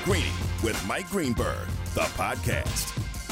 Greeny with Mike Greenberg, the podcast.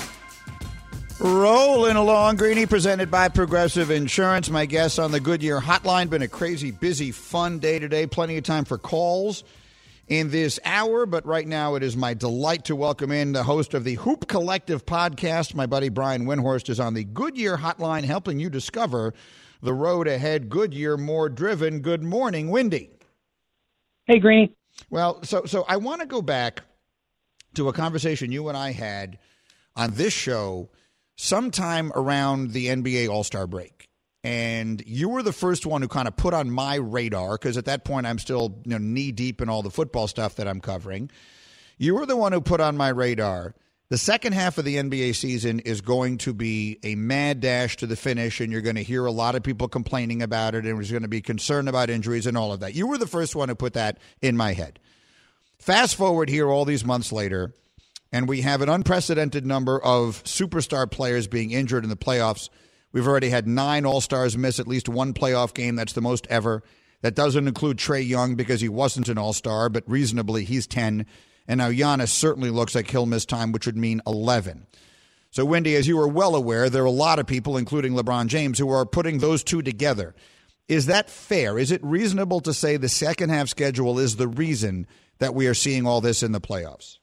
Rolling along, Greeny, presented by Progressive Insurance. My guest on the Goodyear Hotline. Been a crazy, busy, fun day today. Plenty of time for calls in this hour, but right now it is my delight to welcome in the host of the Hoop Collective podcast. My buddy Brian Windhorst is on the Goodyear Hotline, helping you discover the road ahead. Goodyear, more driven. Good morning, Windy. Hey, Greeny. Well, so I want to go back to a conversation you and I had on this show sometime around the NBA All-Star break. And you were the first one who kind of put on my radar, because at that point I'm still knee-deep in all the football stuff that I'm covering. You were the one who put on my radar. The second half of the NBA season is going to be a mad dash to the finish, and you're going to hear a lot of people complaining about it, and there's going to be concern about injuries and all of that. You were the first one who put that in my head. Fast forward here all these months later, and we have an unprecedented number of superstar players being injured in the playoffs. We've already had 9 All-Stars miss at least one playoff game. That's the most ever. That doesn't include Trae Young because he wasn't an All-Star, but reasonably he's 10. And now Giannis certainly looks like he'll miss time, which would mean 11. So, Wendy, as you are well aware, there are a lot of people, including LeBron James, who are putting those two together. Is that fair? Is it reasonable to say the second half schedule is the reason that we are seeing all this in the playoffs?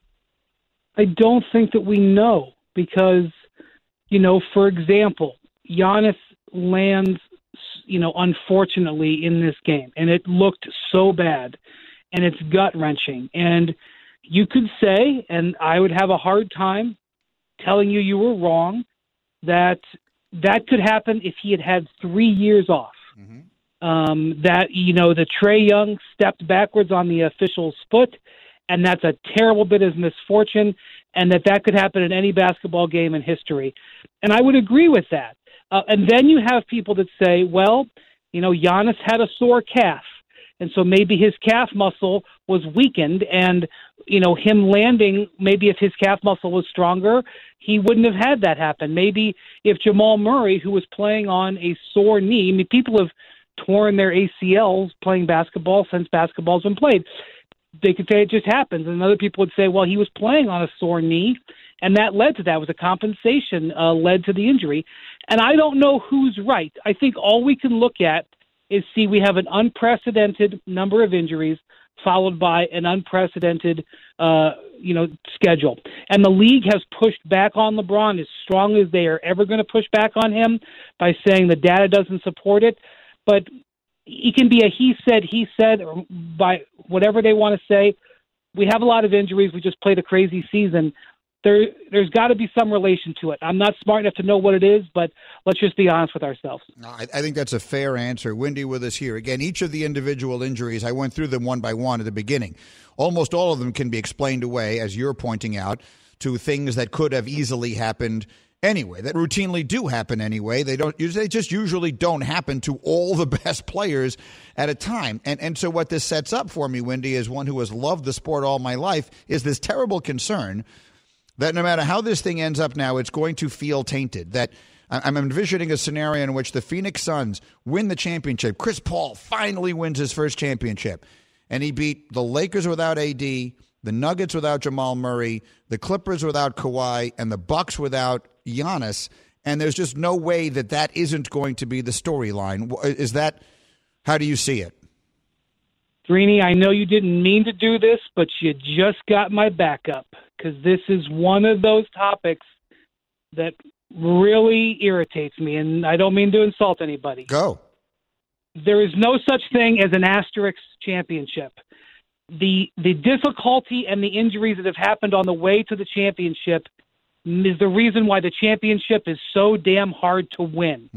I don't think that we know because, for example, Giannis lands, unfortunately in this game, and it looked so bad, and it's gut-wrenching. And you could say, and I would have a hard time telling you were wrong, that could happen if he had had 3 years off. Mm-hmm. The Trae Young stepped backwards on the official's foot, and that's a terrible bit of misfortune, and that could happen in any basketball game in history. And I would agree with that. And then you have people that say, well, Giannis had a sore calf, and so maybe his calf muscle was weakened, and, him landing, maybe if his calf muscle was stronger, he wouldn't have had that happen. Maybe if Jamal Murray, who was playing on a sore knee, people have torn their ACLs playing basketball since basketball's been played. They could say it just happens. And other people would say, well, he was playing on a sore knee, and that led to that. It was a compensation led to the injury. And I don't know who's right. I think all we can look at is see we have an unprecedented number of injuries followed by an unprecedented schedule. And the league has pushed back on LeBron as strong as they are ever going to push back on him by saying the data doesn't support it. But it can be a he said, or by whatever they want to say. We have a lot of injuries. We just played a crazy season. There's got to be some relation to it. I'm not smart enough to know what it is, but let's just be honest with ourselves. I think that's a fair answer. Wendy with us here. Again, each of the individual injuries, I went through them one by one at the beginning. Almost all of them can be explained away, as you're pointing out, to things that could have easily happened anyway, that routinely do happen anyway. They just usually don't happen to all the best players at a time. And so what this sets up for me, Wendy, as one who has loved the sport all my life, is this terrible concern that no matter how this thing ends up now, it's going to feel tainted. That I'm envisioning a scenario in which the Phoenix Suns win the championship. Chris Paul finally wins his first championship, and he beat the Lakers without AD, the Nuggets without Jamal Murray, the Clippers without Kawhi, and the Bucks without Giannis. And there's just no way that isn't going to be the storyline. Is that, how do you see it? Greeny, I know you didn't mean to do this, but you just got my backup, because this is one of those topics that really irritates me, and I don't mean to insult anybody. Go. There is no such thing as an asterisk championship. The difficulty and the injuries that have happened on the way to the championship is the reason why the championship is so damn hard to win.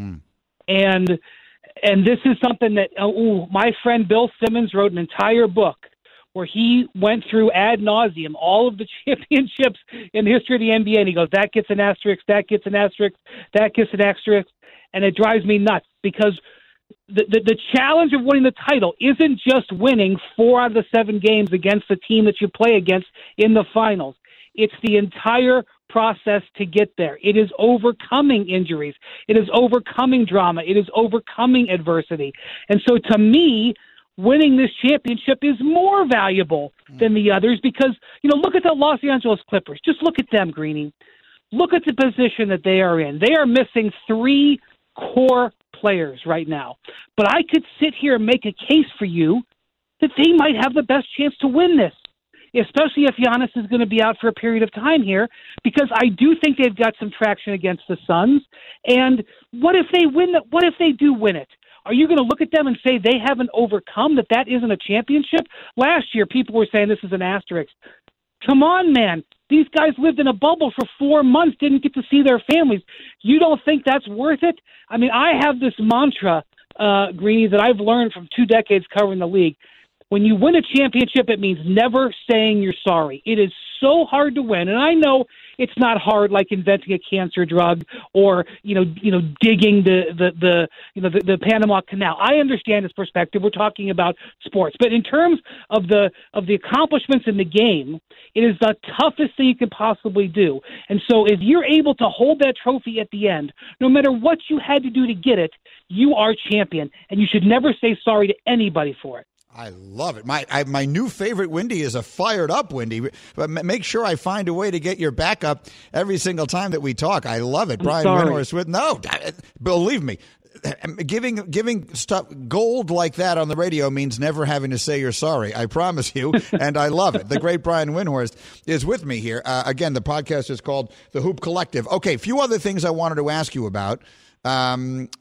And this is something that my friend Bill Simmons wrote an entire book where he went through ad nauseum all of the championships in the history of the NBA, and he goes, that gets an asterisk, that gets an asterisk, that gets an asterisk, and it drives me nuts because the challenge of winning the title isn't just winning 4 out of the 7 games against the team that you play against in the finals. It's the entire process to get there. It is overcoming injuries. It is overcoming drama. It is overcoming adversity. And so to me, winning this championship is more valuable than the others because, look at the Los Angeles Clippers. Just look at them, Greeny. Look at the position that they are in. They are missing 3 core players right now. But I could sit here and make a case for you that they might have the best chance to win this, especially if Giannis is going to be out for a period of time here, because I do think they've got some traction against the Suns. And what if they win? What if they do win it? Are you going to look at them and say they haven't overcome, that isn't a championship? Last year, people were saying this is an asterisk. Come on, man. These guys lived in a bubble for 4 months, didn't get to see their families. You don't think that's worth it? I mean, I have this mantra, Greeny, that I've learned from 2 decades covering the league. When you win a championship, it means never saying you're sorry. It is so hard to win, and I know it's not hard like inventing a cancer drug or digging the Panama Canal. I understand this perspective. We're talking about sports, but in terms of the accomplishments in the game, it is the toughest thing you can possibly do. And so, if you're able to hold that trophy at the end, no matter what you had to do to get it, you are champion, and you should never say sorry to anybody for it. I love it. My new favorite Wendy is a fired up Wendy. But make sure I find a way to get your backup every single time that we talk. I love it. Brian Windhorst with believe me, giving stuff gold like that on the radio means never having to say you're sorry. I promise you, and I love it. The great Brian Windhorst is with me here. Again, the podcast is called The Hoop Collective. Okay, a few other things I wanted to ask you about. Going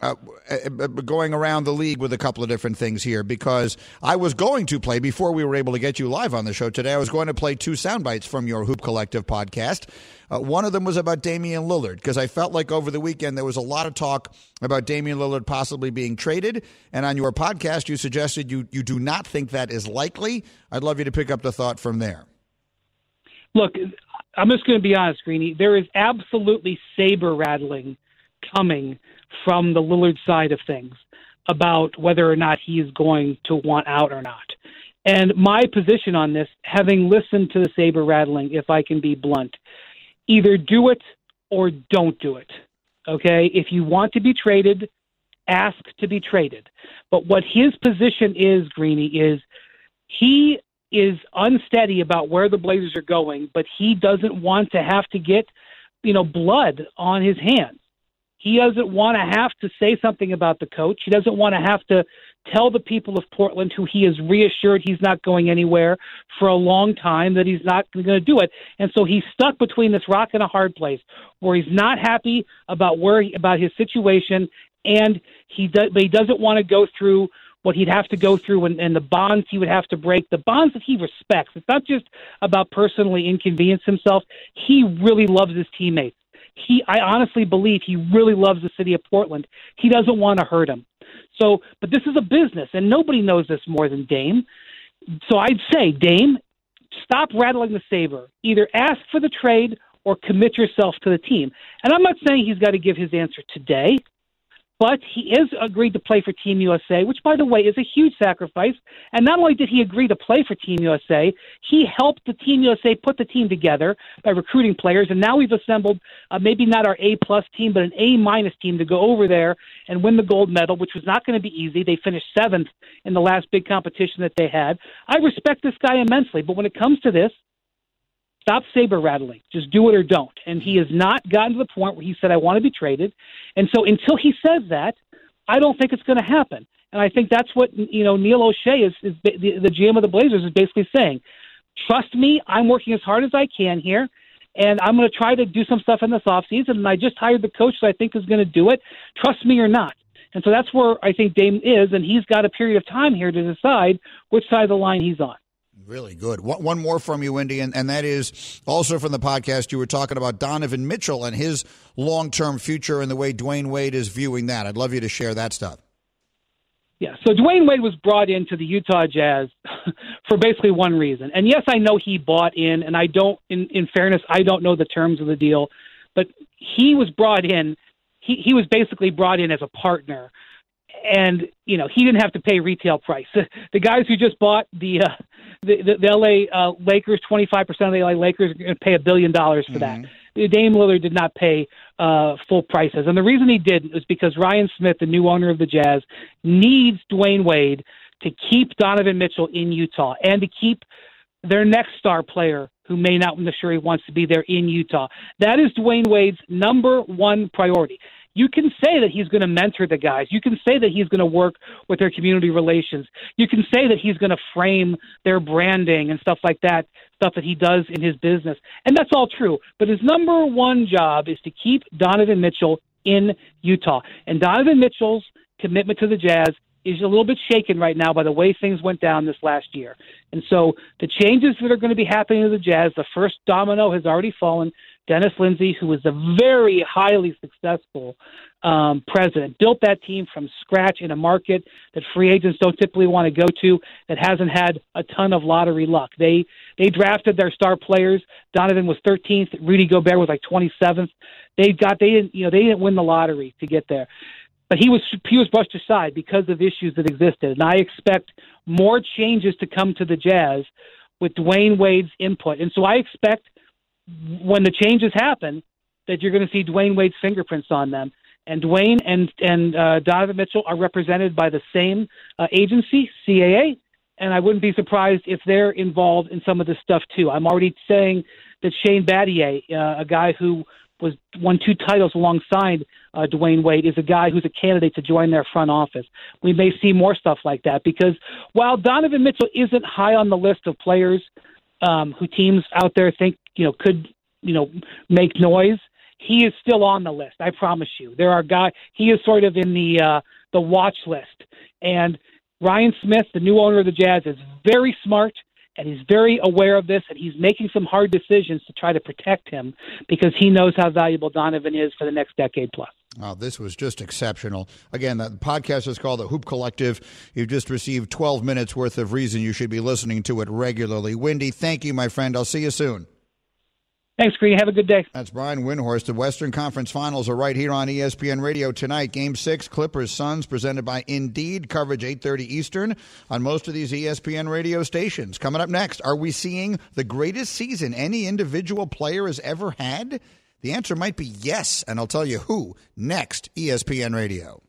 around the league with a couple of different things here, because I was going to play, before we were able to get you live on the show today, I was going to play 2 sound bites from your Hoop Collective podcast. One of them was about Damian Lillard, because I felt like over the weekend there was a lot of talk about Damian Lillard possibly being traded, and on your podcast you suggested you do not think that is likely. I'd love you to pick up the thought from there. Look, I'm just going to be honest, Greeny. There is absolutely saber rattling coming from the Lillard side of things about whether or not he is going to want out or not. And my position on this, having listened to the saber rattling, if I can be blunt, either do it or don't do it. Okay? If you want to be traded, ask to be traded. But what his position is, Greeny, is he is unsteady about where the Blazers are going, but he doesn't want to have to get, blood on his hands. He doesn't want to have to say something about the coach. He doesn't want to have to tell the people of Portland, who he has reassured he's not going anywhere for a long time, that he's not going to do it. And so he's stuck between this rock and a hard place where he's not happy about about his situation, and he doesn't want to go through what he'd have to go through and the bonds he would have to break, the bonds that he respects. It's not just about personally inconvenience himself. He really loves his teammates. I honestly believe he really loves the city of Portland. He doesn't want to hurt him. So, but this is a business, and nobody knows this more than Dame. So I'd say, Dame, stop rattling the saber. Either ask for the trade or commit yourself to the team. And I'm not saying he's got to give his answer today, but he has agreed to play for Team USA, which, by the way, is a huge sacrifice. And not only did he agree to play for Team USA, he helped the Team USA put the team together by recruiting players. And now we've assembled maybe not our A-plus team, but an A-minus team to go over there and win the gold medal, which was not going to be easy. They finished 7th in the last big competition that they had. I respect this guy immensely, but when it comes to this, stop saber rattling. Just do it or don't. And he has not gotten to the point where he said, I want to be traded. And so until he says that, I don't think it's going to happen. And I think that's what, Neil O'Shea is the GM of the Blazers is basically saying. Trust me, I'm working as hard as I can here, and I'm going to try to do some stuff in this offseason. And I just hired the coach that I think is going to do it. Trust me or not. And so that's where I think Dame is, and he's got a period of time here to decide which side of the line he's on. Really good. One more from you, Wendy, and that is also from the podcast. You were talking about Donovan Mitchell and his long-term future and the way Dwayne Wade is viewing that. I'd love you to share that stuff. Yeah, so Dwayne Wade was brought into the Utah Jazz for basically one reason. And yes, I know he bought in, and I don't, in fairness, I don't know the terms of the deal, but he was brought in. He was basically brought in as a partner. And, he didn't have to pay retail price. The guys who just bought the L.A. Lakers, 25% of the L.A. Lakers are going to pay $1 billion for that. Dame Lillard did not pay full prices. And the reason he didn't is because Ryan Smith, the new owner of the Jazz, needs Dwayne Wade to keep Donovan Mitchell in Utah and to keep their next star player who may not necessarily wants to be there in Utah. That is Dwayne Wade's number one priority. You can say that he's going to mentor the guys. You can say that he's going to work with their community relations. You can say that he's going to frame their branding and stuff like that, stuff that he does in his business. And that's all true. But his number one job is to keep Donovan Mitchell in Utah. And Donovan Mitchell's commitment to the Jazz is a little bit shaken right now by the way things went down this last year. And so the changes that are going to be happening to the Jazz, the first domino has already fallen. Dennis Lindsey, who was a very highly successful president, built that team from scratch in a market that free agents don't typically want to go to, that hasn't had a ton of lottery luck. They drafted their star players. Donovan was 13th. Rudy Gobert was like 27th. They didn't win the lottery to get there. But he was brushed aside because of issues that existed. And I expect more changes to come to the Jazz with Dwayne Wade's input. And so I expect when the changes happen that you're going to see Dwayne Wade's fingerprints on them. And Dwayne and Donovan Mitchell are represented by the same agency, CAA, and I wouldn't be surprised if they're involved in some of this stuff too. I'm already saying that Shane Battier, a guy who won 2 titles alongside Dwayne Wade, is a guy who's a candidate to join their front office. We may see more stuff like that because while Donovan Mitchell isn't high on the list of players who teams out there think could make noise, he is still on the list. I promise you. There are guys. He is sort of in the watch list. And Ryan Smith, the new owner of the Jazz, is very smart. And he's very aware of this, and he's making some hard decisions to try to protect him because he knows how valuable Donovan is for the next decade plus. Oh, this was just exceptional. Again, the podcast is called The Hoop Collective. You've just received 12 minutes worth of reason you should be listening to it regularly. Windy, thank you, my friend. I'll see you soon. Thanks, Green. Have a good day. That's Brian Windhorst. The Western Conference Finals are right here on ESPN Radio tonight. Game 6, Clippers-Suns, presented by Indeed. Coverage 8:30 Eastern on most of these ESPN radio stations. Coming up next, are we seeing the greatest season any individual player has ever had? The answer might be yes, and I'll tell you who next. ESPN Radio.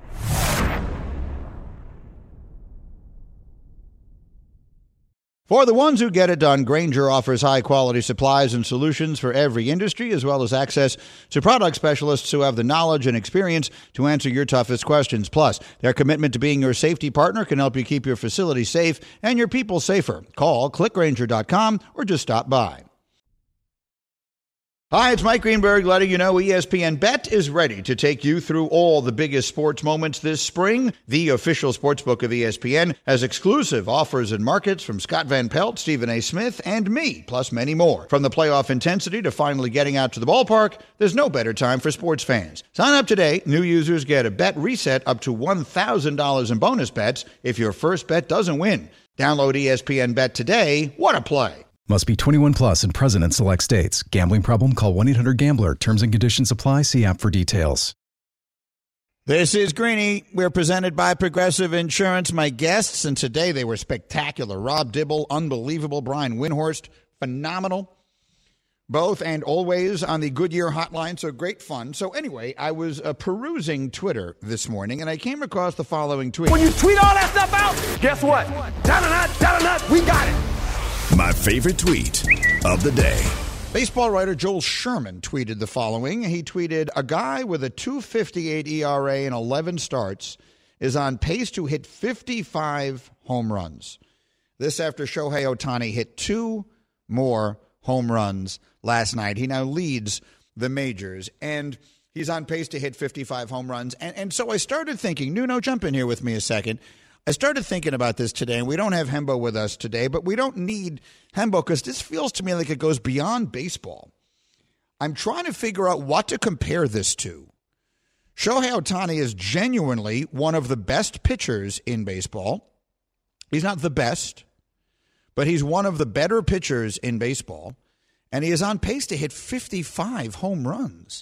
For the ones who get it done, Grainger offers high-quality supplies and solutions for every industry, as well as access to product specialists who have the knowledge and experience to answer your toughest questions. Plus, their commitment to being your safety partner can help you keep your facility safe and your people safer. Call clickgrainger.com or just stop by. Hi, it's Mike Greenberg letting you know ESPN Bet is ready to take you through all the biggest sports moments this spring. The official sportsbook of ESPN has exclusive offers and markets from Scott Van Pelt, Stephen A. Smith, and me, plus many more. From the playoff intensity to finally getting out to the ballpark, there's no better time for sports fans. Sign up today. New users get a bet reset up to $1,000 in bonus bets if your first bet doesn't win. Download ESPN Bet today. What a play. Must be 21 plus and present in select states. Gambling problem? Call 1-800-GAMBLER. Terms and conditions apply. See app for details. This is Greeny. We're presented by Progressive Insurance. My guests, and today they were spectacular. Rob Dibble, unbelievable. Brian Windhorst, phenomenal. Both and always on the Goodyear hotline, so great fun. So anyway, I was perusing Twitter this morning, and I came across the following tweet. When you tweet all that stuff out, guess what? Da-da-da, we got it. My favorite tweet of the day. Baseball writer Joel Sherman tweeted the following. He tweeted, a guy with a 2.58 ERA and 11 starts is on pace to hit 55 home runs. This after Shohei Ohtani hit 2 more home runs last night. He now leads the majors, and he's on pace to hit 55 home runs. And so I started thinking, Nuno, jump in here with me a second. I started thinking about this today, and we don't have Hembo with us today, but we don't need Hembo because this feels to me like it goes beyond baseball. I'm trying to figure out what to compare this to. Shohei Ohtani is genuinely one of the best pitchers in baseball. He's not the best, but he's one of the better pitchers in baseball, and he is on pace to hit 55 home runs.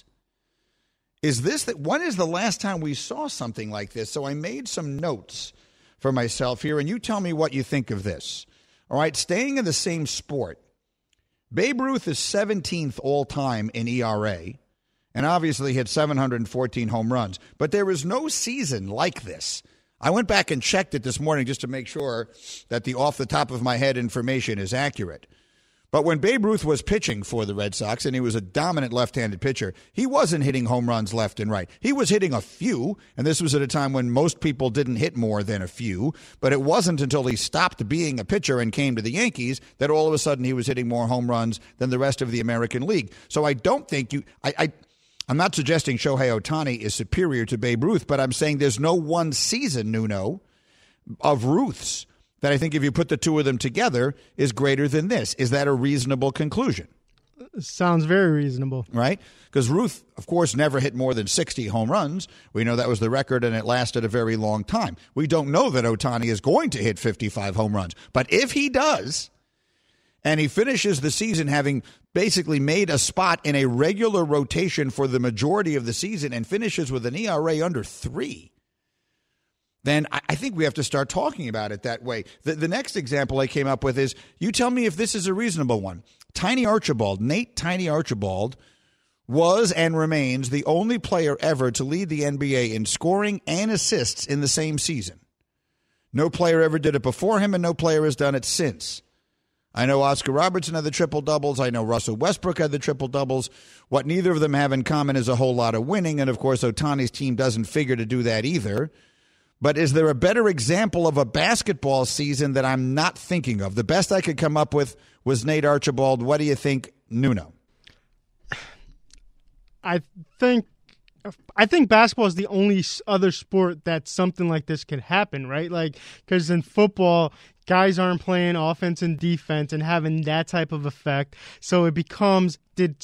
When is the last time we saw something like this? So I made some notes for myself here, and you tell me what you think of this. All right, staying in the same sport, Babe Ruth is 17th all-time in ERA, and obviously hit 714 home runs. But there is no season like this. I went back and checked it this morning just to make sure that the off the top of my head information is accurate. But when Babe Ruth was pitching for the Red Sox, and he was a dominant left-handed pitcher, he wasn't hitting home runs left and right. He was hitting a few, and this was at a time when most people didn't hit more than a few. But it wasn't until he stopped being a pitcher and came to the Yankees that all of a sudden he was hitting more home runs than the rest of the American League. So I don't think I'm not suggesting Shohei Ohtani is superior to Babe Ruth, but I'm saying there's no one season, Nuno, of Ruth's that I think if you put the two of them together is greater than this. Is that a reasonable conclusion? Sounds very reasonable. Right? Because Ruth, of course, never hit more than 60 home runs. We know that was the record, and it lasted a very long time. We don't know that Ohtani is going to hit 55 home runs. But if he does, and he finishes the season having basically made a spot in a regular rotation for the majority of the season and finishes with an ERA under 3, then I think we have to start talking about it that way. The next example I came up with is, you tell me if this is a reasonable one. Nate Tiny Archibald was and remains the only player ever to lead the NBA in scoring and assists in the same season. No player ever did it before him, and no player has done it since. I know Oscar Robertson had the triple-doubles. I know Russell Westbrook had the triple-doubles. What neither of them have in common is a whole lot of winning, and of course Ohtani's team doesn't figure to do that either. But is there a better example of a basketball season that I'm not thinking of? The best I could come up with was Nate Archibald. What do you think, Nuno? I think basketball is the only other sport that something like this could happen, right? Like, because in football, guys aren't playing offense and defense and having that type of effect. So it becomes, did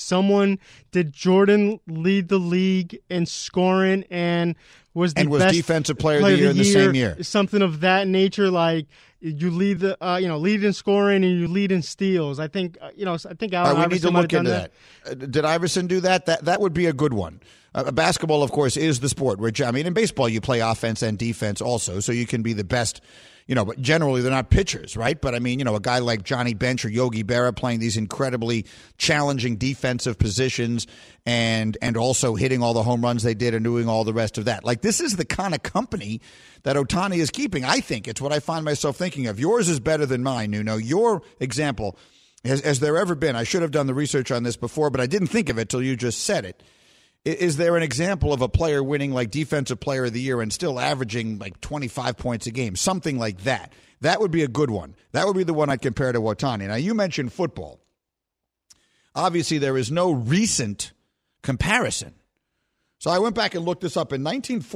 Jordan lead the league in scoring and was best defensive player of the year in the same year? Something of that nature, like you lead lead in scoring and you lead in steals. I think Allen Iverson we need to look into that. Did Iverson do that? That would be a good one. Basketball, of course, is the sport. In baseball, you play offense and defense also, so you can be the best. But generally they're not pitchers, right? But a guy like Johnny Bench or Yogi Berra playing these incredibly challenging defensive positions and also hitting all the home runs they did and doing all the rest of that. Like, this is the kind of company that Ohtani is keeping. I think it's what I find myself thinking of. Yours is better than mine, Nuno. Your example, has there ever been, I should have done the research on this before, but I didn't think of it till you just said it. Is there an example of a player winning like Defensive Player of the Year and still averaging like 25 points a game? Something like that. That would be a good one. That would be the one I'd compare to Ohtani. Now, you mentioned football. Obviously, there is no recent comparison. So I went back and looked this up. In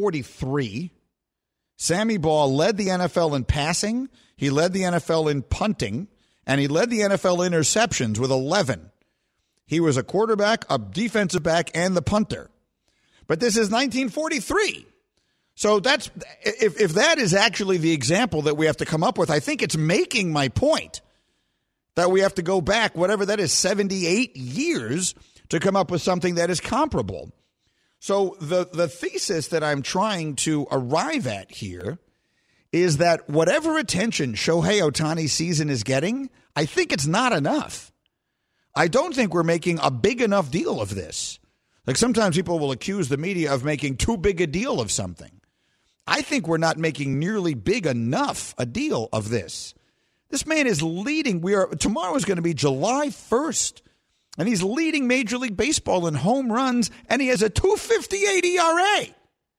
1943, Sammy Baugh led the NFL in passing, he led the NFL in punting, and he led the NFL in interceptions with 11. He was a quarterback, a defensive back, and the punter. But this is 1943. So that's if that is actually the example that we have to come up with, I think it's making my point that we have to go back, whatever that is, 78 years to come up with something that is comparable. So the thesis that I'm trying to arrive at here is that whatever attention Shohei Ohtani's season is getting, I think it's not enough. I don't think we're making a big enough deal of this. Like, sometimes people will accuse the media of making too big a deal of something. I think we're not making nearly big enough a deal of this. This man is leading. Tomorrow is going to be July 1st, and he's leading Major League Baseball in home runs, and he has a 2.58 ERA.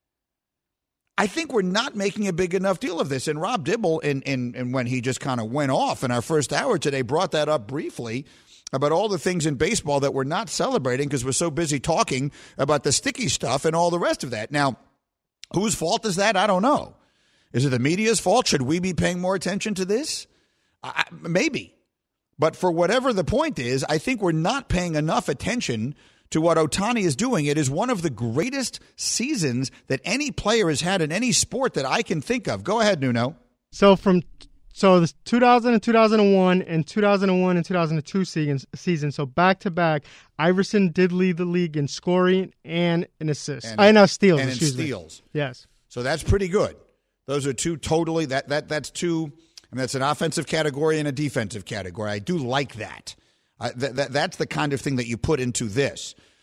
I think we're not making a big enough deal of this. And Rob Dibble, in when he just kind of went off in our first hour today, brought that up briefly about all the things in baseball that we're not celebrating because we're so busy talking about the sticky stuff and all the rest of that. Now, whose fault is that? I don't know. Is it the media's fault? Should we be paying more attention to this? Maybe. But for whatever the point is, I think we're not paying enough attention to what Ohtani is doing. It is one of the greatest seasons that any player has had in any sport that I can think of. Go ahead, Nuno. So the 2000 and 2001 and 2001 and 2002 season, so back-to-back, Iverson did lead the league in scoring and in assists. Steals. And in steals. Yes. So that's pretty good. Those are two totally, that's two, and that's an offensive category and a defensive category. I do like that. That's the kind of thing that you put into this.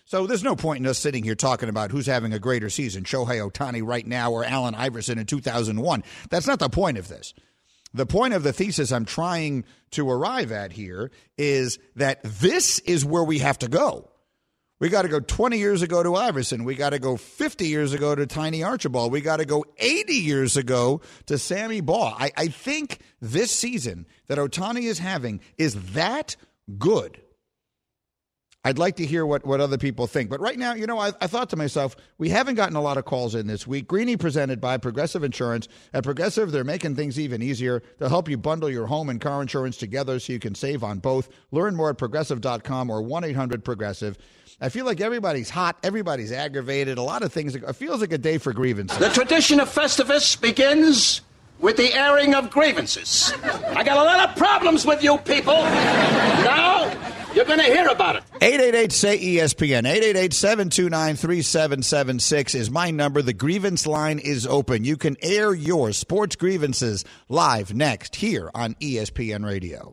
So there's no point in us sitting here talking about who's having a greater season, Shohei Ohtani right now or Allen Iverson in 2001. That's not the point of this. The point of the thesis I'm trying to arrive at here is that this is where we have to go. We got to go 20 years ago to Iverson. We got to go 50 years ago to Tiny Archibald. We got to go 80 years ago to Sammy Baugh. I think this season that Ohtani is having is that good. I'd like to hear what other people think. But right now, I thought to myself, we haven't gotten a lot of calls in this week. Greeny presented by Progressive Insurance. At Progressive, they're making things even easier. They'll help you bundle your home and car insurance together so you can save on both. Learn more at Progressive.com or 1-800-PROGRESSIVE. I feel like everybody's hot. Everybody's aggravated. A lot of things. It feels like a day for grievances. The tradition of Festivus begins with the airing of grievances. I got a lot of problems with you people. Now you're going to hear about it. 888-SAY-ESPN. 888-729-3776 is my number. The grievance line is open. You can air your sports grievances live next here on ESPN Radio.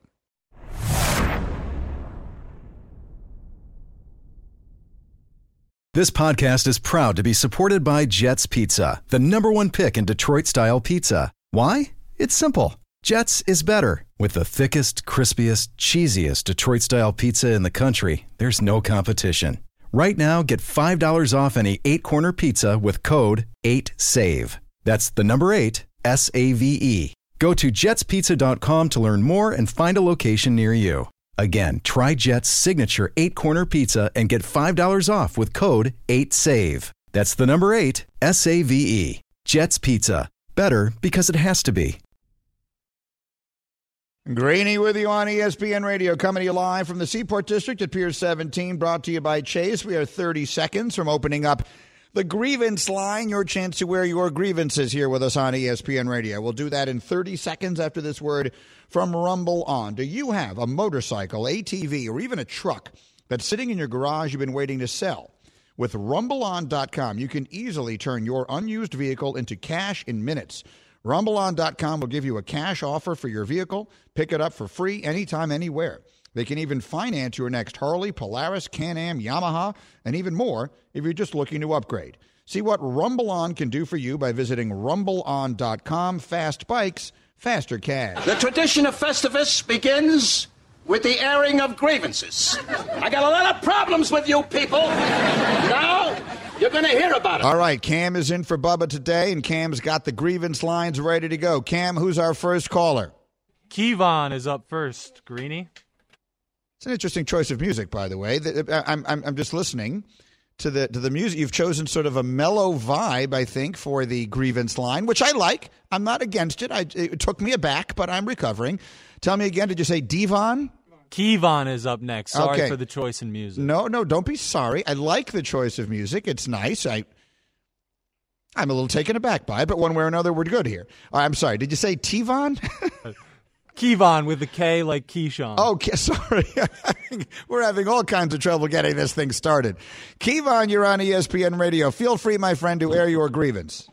This podcast is proud to be supported by Jets Pizza, the #1 pick in Detroit-style pizza. Why? It's simple. Jets is better. With the thickest, crispiest, cheesiest Detroit-style pizza in the country, there's no competition. Right now, get $5 off any 8-corner pizza with code 8SAVE. That's the number 8, S-A-V-E. Go to jetspizza.com to learn more and find a location near you. Again, try Jet's signature 8-corner pizza and get $5 off with code 8SAVE. That's the number 8, S-A-V-E. Jet's Pizza. Better because it has to be. Greeny with you on ESPN Radio, coming to you live from the Seaport District at Pier 17, brought to you by Chase. We are 30 seconds from opening up the grievance line, your chance to wear your grievances here with us on ESPN Radio. We'll do that in 30 seconds after this word from Rumble On. Do you have a motorcycle, ATV, or even a truck that's sitting in your garage you've been waiting to sell? With RumbleOn.com, you can easily turn your unused vehicle into cash in minutes. RumbleOn.com will give you a cash offer for your vehicle. Pick it up for free anytime, anywhere. They can even finance your next Harley, Polaris, Can-Am, Yamaha, and even more if you're just looking to upgrade. See what RumbleOn can do for you by visiting RumbleOn.com. Fast bikes, faster cash. The tradition of Festivus begins with the airing of grievances. I got a lot of problems with you people. Now you're going to hear about it. All right, Cam is in for Bubba today, and Cam's got the grievance lines ready to go. Cam, who's our first caller? Kevon is up first. Greeny. It's an interesting choice of music, by the way. I'm just listening to the music. You've chosen sort of a mellow vibe, I think, for the grievance line, which I like. I'm not against it. It took me aback, but I'm recovering. Tell me again, did you say Devon? Kevon is up next. Sorry for the choice in music. No, don't be sorry. I like the choice of music. It's nice. I'm a little taken aback by it, but one way or another, we're good here. I'm sorry. Did you say Tevon? Kevon with a K like Keyshawn. Oh, sorry. We're having all kinds of trouble getting this thing started. Kevon, you're on ESPN Radio. Feel free, my friend, to air your grievance.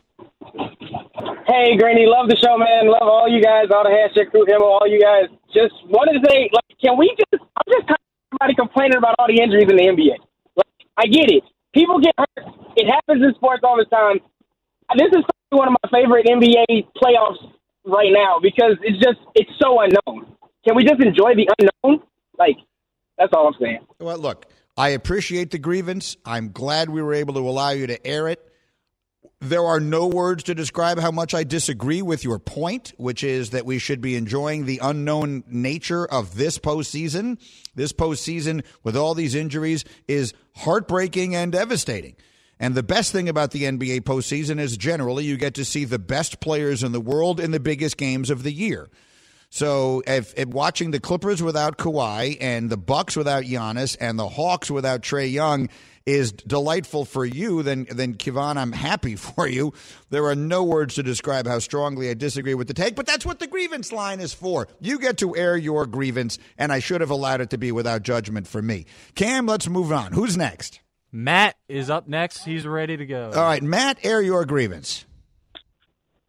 Hey, Greeny, love the show, man. Love all you guys, all the hashtag crew, all you guys. Just wanted to say, I'm just tired of everybody complaining about all the injuries in the NBA. I get it. People get hurt. It happens in sports all the time. This is one of my favorite NBA playoffs right now because it's so unknown. Can we just enjoy the unknown? That's all I'm saying. Well, look, I appreciate the grievance. I'm glad we were able to allow you to air it. There are no words to describe how much I disagree with your point, which is that we should be enjoying the unknown nature of this postseason. This postseason, with all these injuries, is heartbreaking and devastating. And the best thing about the NBA postseason is generally you get to see the best players in the world in the biggest games of the year. So if watching the Clippers without Kawhi and the Bucks without Giannis and the Hawks without Trae Young is delightful for you, then Kevon, I'm happy for you. There are no words to describe how strongly I disagree with the take, but that's what the grievance line is for. You get to air your grievance, and I should have allowed it to be without judgment for me. Cam, let's move on. Who's next? Matt is up next. He's ready to go. All right, Matt, air your grievance.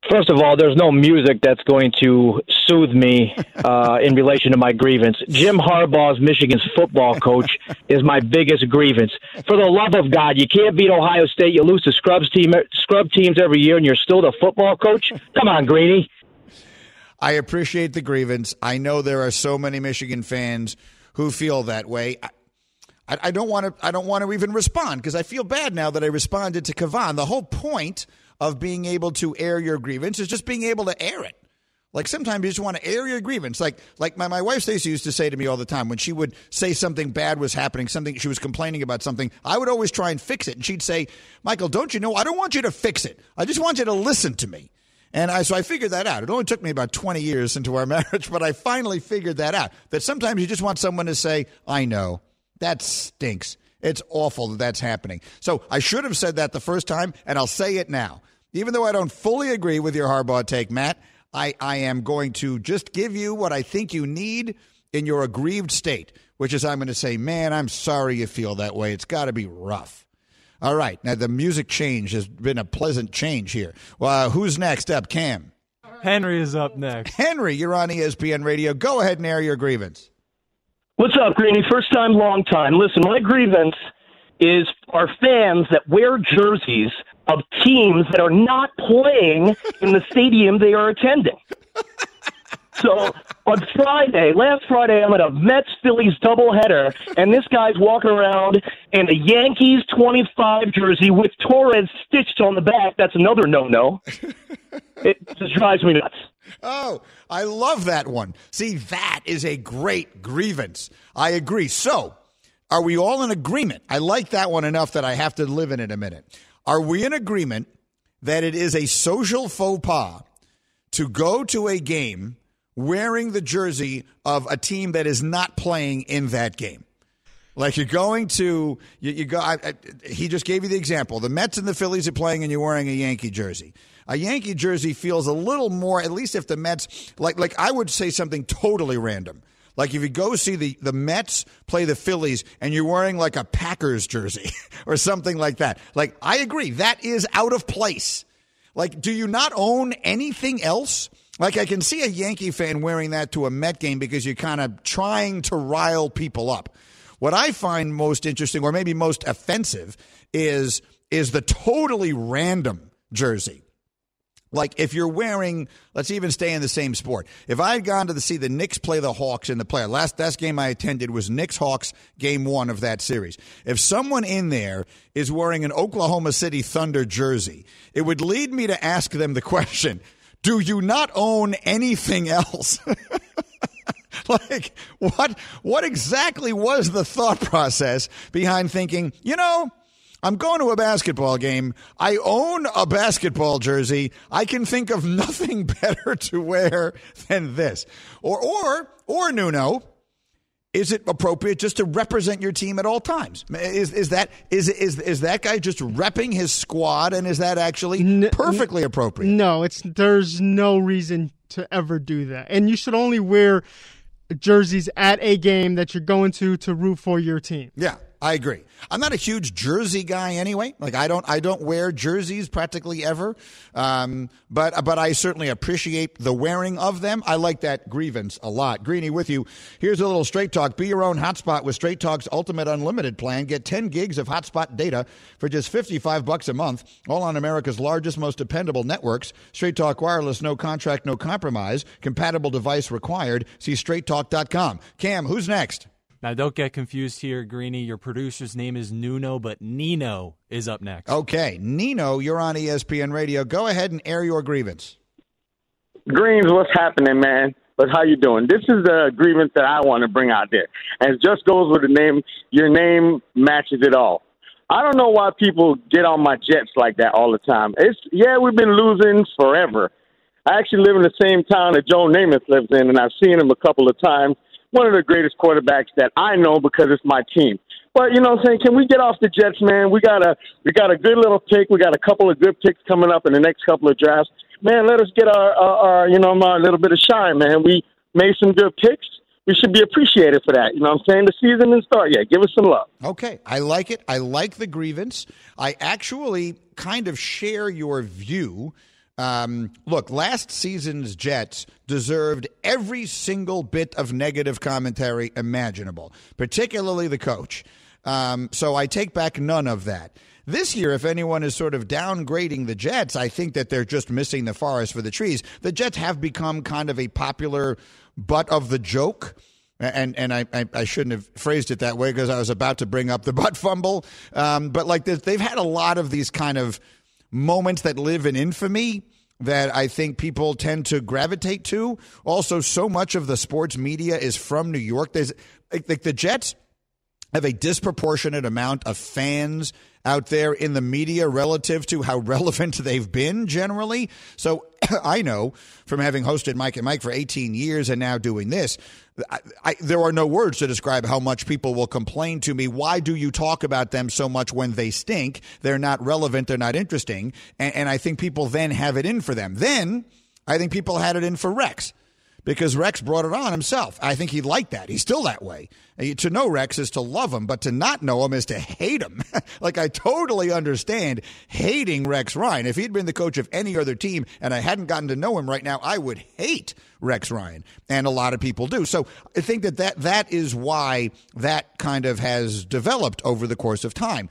First of all, there's no music that's going to soothe me in relation to my grievance. Jim Harbaugh's Michigan's football coach is my biggest grievance. For the love of God, you can't beat Ohio State. You lose to scrub teams every year, and you're still the football coach? Come on, Greeny. I appreciate the grievance. I know there are so many Michigan fans who feel that way. I don't want to even respond because I feel bad now that I responded to Kavan. The whole point of being able to air your grievance is just being able to air it. Like sometimes you just want to air your grievance. Like my wife Stacey used to say to me all the time when she would say something bad was happening, something she was complaining about something, I would always try and fix it. And she'd say, Michael, don't you know, I don't want you to fix it. I just want you to listen to me. And so I figured that out. It only took me about 20 years into our marriage, but I finally figured that out. That sometimes you just want someone to say, I know, that stinks. It's awful that that's happening. So I should have said that the first time, and I'll say it now. Even though I don't fully agree with your Harbaugh take, Matt, I am going to just give you what I think you need in your aggrieved state, which is I'm going to say, man, I'm sorry you feel that way. It's got to be rough. All right. Now, the music change has been a pleasant change here. Well, who's next up? Cam. Henry is up next. Henry, you're on ESPN Radio. Go ahead and air your grievance. What's up, Greeny? First time, long time. Listen, my grievance is our fans that wear jerseys of teams that are not playing in the stadium they are attending. So on last Friday, I'm at a Mets-Phillies doubleheader, and this guy's walking around in a Yankees 25 jersey with Torres stitched on the back. That's another no-no. It just drives me nuts. Oh, I love that one. See, that is a great grievance. I agree. So, are we all in agreement? I like that one enough that I have to live in it a minute. Are we in agreement that it is a social faux pas to go to a game wearing the jersey of a team that is not playing in that game? Like you're going to, he just gave you the example. The Mets and the Phillies are playing and you're wearing a Yankee jersey. A Yankee jersey feels a little more, at least if the Mets, like I would say something totally random. Like if you go see the Mets play the Phillies and you're wearing like a Packers jersey or something like that. Like I agree, that is out of place. Like, do you not own anything else? Like I can see a Yankee fan wearing that to a Met game because you're kind of trying to rile people up. What I find most interesting or maybe most offensive is the totally random jersey. Like if you're wearing, let's even stay in the same sport. If I had gone to see the Knicks play the Hawks in the playoffs, last game I attended was Knicks-Hawks game 1 of that series. If someone in there is wearing an Oklahoma City Thunder jersey, it would lead me to ask them the question, do you not own anything else? Like, what exactly was the thought process behind thinking, you know, I'm going to a basketball game. I own a basketball jersey. I can think of nothing better to wear than this. Or Nuno, is it appropriate just to represent your team at all times? Is that guy just repping his squad, and is that actually perfectly appropriate? No, there's no reason to ever do that. And you should only wear jerseys at a game that you're going to root for your team. Yeah. I agree. I'm not a huge jersey guy anyway. Like I don't wear jerseys practically ever. But I certainly appreciate the wearing of them. I like that grievance a lot. Greeny with you. Here's a little Straight Talk. Be your own hotspot with Straight Talk's Ultimate Unlimited plan. Get 10 gigs of hotspot data for just $55 a month. All on America's largest, most dependable networks. Straight Talk Wireless, no contract, no compromise. Compatible device required. See straighttalk.com. Cam, who's next? Now, don't get confused here, Greeny. Your producer's name is Nuno, but Nino is up next. Okay. Nino, you're on ESPN Radio. Go ahead and air your grievance. Greens, what's happening, man? But how you doing? This is the grievance that I want to bring out there. And it just goes with the name. Your name matches it all. I don't know why people get on my Jets like that all the time. We've been losing forever. I actually live in the same town that Joe Namath lives in, and I've seen him a couple of times. One of the greatest quarterbacks that I know because it's my team. But, you know what I'm saying, can we get off the Jets, man? We got a good little pick. We got a couple of good picks coming up in the next couple of drafts. Man, let us get our little bit of shine, man. We made some good picks. We should be appreciated for that. You know what I'm saying? The season didn't start yet. Give us some love. Okay. I like it. I like the grievance. I actually kind of share your view Look, last season's Jets deserved every single bit of negative commentary imaginable, particularly the coach. So I take back none of that. This year, if anyone is sort of downgrading the Jets, I think that they're just missing the forest for the trees. The Jets have become kind of a popular butt of the joke. And I shouldn't have phrased it that way because I was about to bring up the butt fumble. But like they've had a lot of these kind of moments that live in infamy that I think people tend to gravitate to. Also, so much of the sports media is from New York. There's like the Jets have a disproportionate amount of fans out there in the media relative to how relevant they've been generally. So I know from having hosted Mike and Mike for 18 years and now doing this, there are no words to describe how much people will complain to me. Why do you talk about them so much when they stink? They're not relevant. They're not interesting. And I think people then have it in for them. Then I think people had it in for Rex, because Rex brought it on himself. I think he liked that. He's still that way. To know Rex is to love him, but to not know him is to hate him. Like, I totally understand hating Rex Ryan. If he'd been the coach of any other team and I hadn't gotten to know him right now, I would hate Rex Ryan. And a lot of people do. So I think that is why that kind of has developed over the course of time.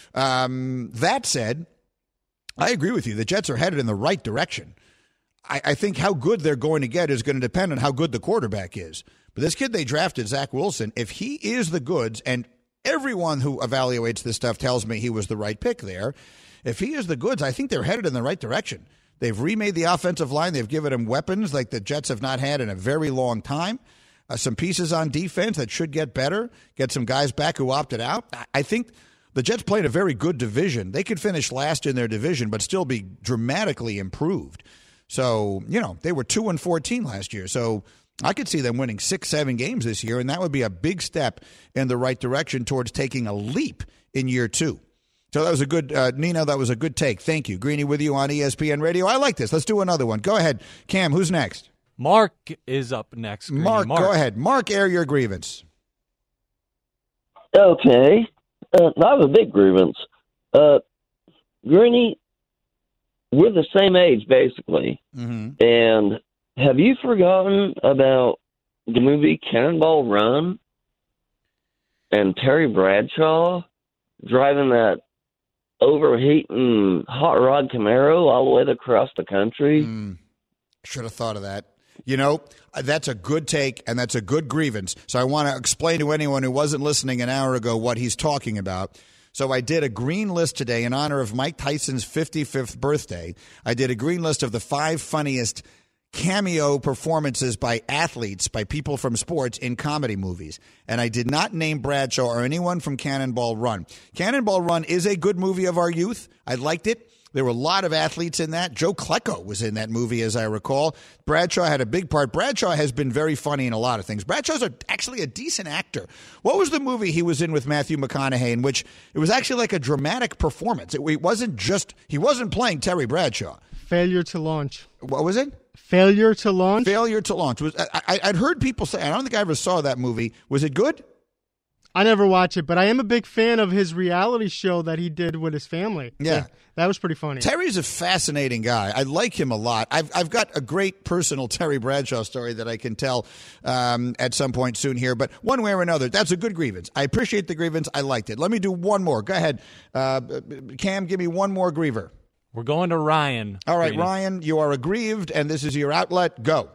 That said, I agree with you. The Jets are headed in the right direction. I think how good they're going to get is going to depend on how good the quarterback is. But this kid they drafted, Zach Wilson, if he is the goods, and everyone who evaluates this stuff tells me he was the right pick there, if he is the goods, I think they're headed in the right direction. They've remade the offensive line. They've given him weapons like the Jets have not had in a very long time. Some pieces on defense that should get better, get some guys back who opted out. I think the Jets played a very good division. They could finish last in their division but still be dramatically improved. So, they were 2-14 last year. So I could see them winning 6-7 games this year, and that would be a big step in the right direction towards taking a leap in year 2. So that was a good, Nino, that was a good take. Thank you. Greeny with you on ESPN Radio. I like this. Let's do another one. Go ahead. Cam, who's next? Mark is up next. Greeny. Mark, go ahead. Mark, air your grievance. Okay. Not a big grievance. Greeny, we're the same age, basically. Mm-hmm. And have you forgotten about the movie Cannonball Run and Terry Bradshaw driving that overheating hot rod Camaro all the way across the country? Should have thought of that. That's a good take, and that's a good grievance. So I want to explain to anyone who wasn't listening an hour ago what he's talking about. So I did a green list today in honor of Mike Tyson's 55th birthday. I did a green list of the 5 funniest cameo performances by athletes, by people from sports in comedy movies. And I did not name Bradshaw or anyone from Cannonball Run. Cannonball Run is a good movie of our youth. I liked it. There were a lot of athletes in that. Joe Klecko was in that movie, as I recall. Bradshaw had a big part. Bradshaw has been very funny in a lot of things. Bradshaw's actually a decent actor. What was the movie he was in with Matthew McConaughey in which it was actually like a dramatic performance? It wasn't just – he wasn't playing Terry Bradshaw. Failure to Launch. What was it? Failure to Launch. Failure to Launch. I'd heard people say – I don't think I ever saw that movie. Was it good? I never watched it, but I am a big fan of his reality show that he did with his family. Yeah. That was pretty funny. Terry's a fascinating guy. I like him a lot. I've got a great personal Terry Bradshaw story that I can tell at some point soon here. But one way or another, that's a good grievance. I appreciate the grievance. I liked it. Let me do one more. Go ahead. Cam, give me one more griever. We're going to Ryan. All right, Ryan, you are aggrieved, and this is your outlet. Go.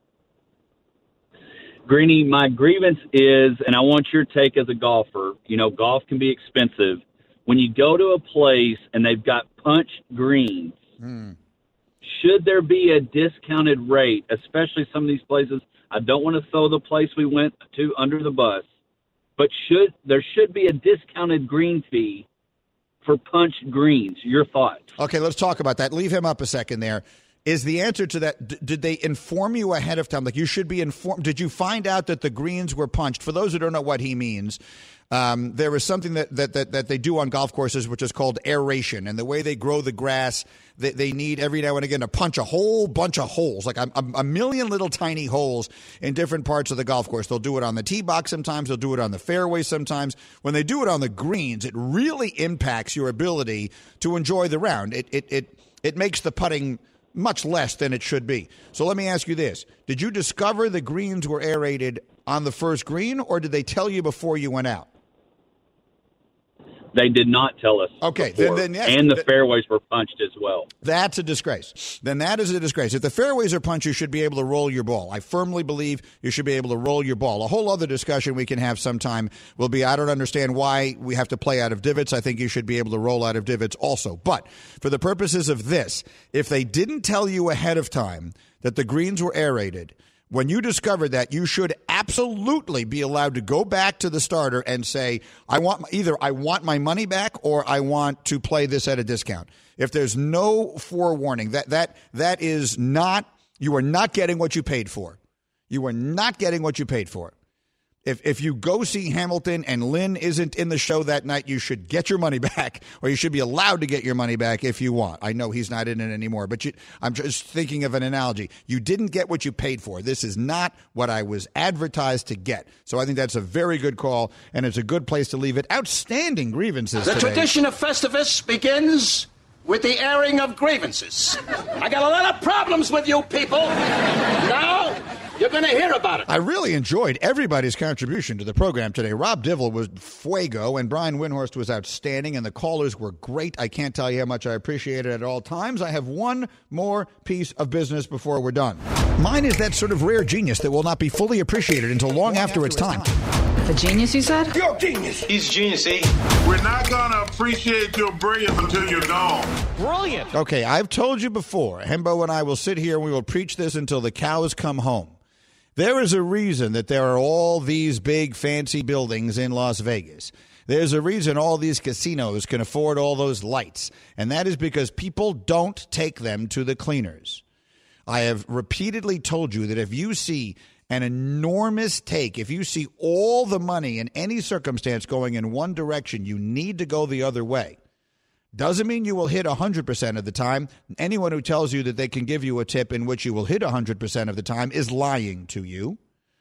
Greeny, my grievance is, and I want your take as a golfer, golf can be expensive. When you go to a place and they've got punch greens, should there be a discounted rate, especially some of these places? I don't want to throw the place we went to under the bus, but there should be a discounted green fee for punch greens. Your thoughts? Okay, let's talk about that. Leave him up a second there. Is the answer to that, did they inform you ahead of time? Like, you should be informed. Did you find out that the greens were punched? For those who don't know what he means, there is something that they do on golf courses, which is called aeration. And the way they grow the grass, they need every now and again to punch a whole bunch of holes, like a million little tiny holes in different parts of the golf course. They'll do it on the tee box sometimes. They'll do it on the fairway sometimes. When they do it on the greens, it really impacts your ability to enjoy the round. It makes the putting much less than it should be. So let me ask you this. Did you discover the greens were aerated on the first green, or did they tell you before you went out? They did not tell us. Okay, before, then yes, and the fairways were punched as well. That's a disgrace. Then that is a disgrace. If the fairways are punched, you should be able to roll your ball. I firmly believe you should be able to roll your ball. A whole other discussion we can have sometime will be, I don't understand why we have to play out of divots. I think you should be able to roll out of divots also. But for the purposes of this, if they didn't tell you ahead of time that the greens were aerated, when you discovered that, you should absolutely be allowed to go back to the starter and say, I want my money back, or I want to play this at a discount. If there's no forewarning, that is not, you are not getting what you paid for. You are not getting what you paid for. If you go see Hamilton and Lynn isn't in the show that night, you should get your money back, or you should be allowed to get your money back if you want. I know he's not in it anymore, but I'm just thinking of an analogy. You didn't get what you paid for. This is not what I was advertised to get. So I think that's a very good call, and it's a good place to leave it. Outstanding grievances The today. tradition of Festivus begins with the airing of grievances. I got a lot of problems with you people. Now, you're going to hear about it. I really enjoyed everybody's contribution to the program today. Rob Divell was fuego, and Brian Windhorst was outstanding, and the callers were great. I can't tell you how much I appreciate it at all times. I have one more piece of business before we're done. Mine is that sort of rare genius that will not be fully appreciated until long after its time. The genius, you said? You're a genius. He's a genius, eh? We're not going to appreciate your brilliance until you're gone. Brilliant. Okay, I've told you before, Hembo and I will sit here and we will preach this until the cows come home. There is a reason that there are all these big fancy buildings in Las Vegas. There's a reason all these casinos can afford all those lights, and that is because people don't take them to the cleaners. I have repeatedly told you that if you see an enormous take, if you see all the money in any circumstance going in one direction, you need to go the other way. Doesn't mean you will hit 100% of the time. Anyone who tells you that they can give you a tip in which you will hit 100% of the time is lying to you.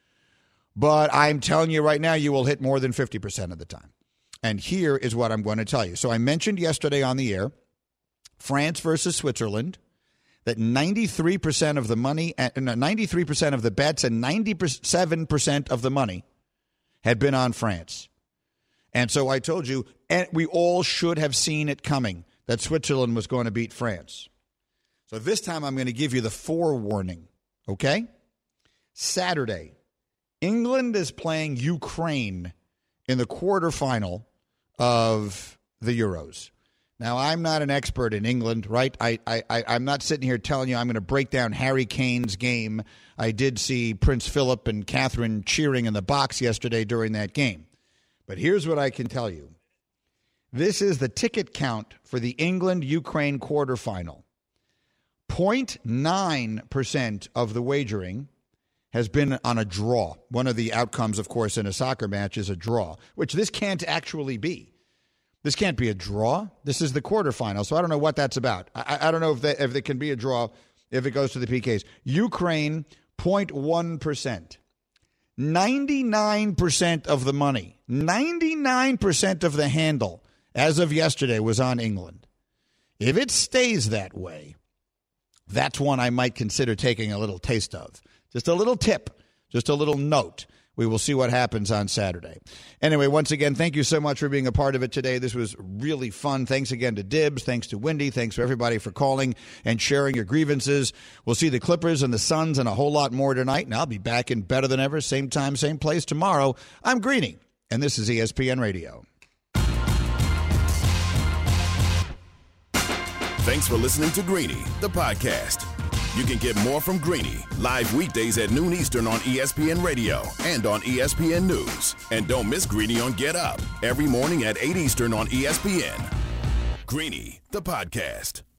But I'm telling you right now, you will hit more than 50% of the time. And here is what I'm going to tell you. So I mentioned yesterday on the air, France versus Switzerland, that 93% of the money, 93% of the bets and 97% of the money had been on France. And so I told you, and we all should have seen it coming, that Switzerland was going to beat France. So this time I'm going to give you the forewarning, okay? Saturday, England is playing Ukraine in the quarterfinal of the Euros. Now, I'm not an expert in England, right? I'm not sitting here telling you I'm going to break down Harry Kane's game. I did see Prince Philip and Catherine cheering in the box yesterday during that game. But here's what I can tell you. This is the ticket count for the England-Ukraine quarterfinal. 0.9% of the wagering has been on a draw. One of the outcomes, of course, in a soccer match is a draw, which this can't actually be. This can't be a draw. This is the quarterfinal, so I don't know what that's about. I don't know if it can be a draw if it goes to the PKs. Ukraine, 0.1%. 99% of the money, 99% of the handle, as of yesterday, was on England. If it stays that way, that's one I might consider taking a little taste of. Just a little tip, just a little note. We will see what happens on Saturday. Anyway, once again, thank you so much for being a part of it today. This was really fun. Thanks again to Dibs. Thanks to Wendy. Thanks for everybody for calling and sharing your grievances. We'll see the Clippers and the Suns and a whole lot more tonight, and I'll be back in better than ever, same time, same place tomorrow. I'm Greeny, and this is ESPN Radio. Thanks for listening to Greeny, the podcast. You can get more from Greeny live weekdays at noon Eastern on ESPN Radio and on ESPN News. And don't miss Greeny on Get Up every morning at 8 Eastern on ESPN. Greeny, the podcast.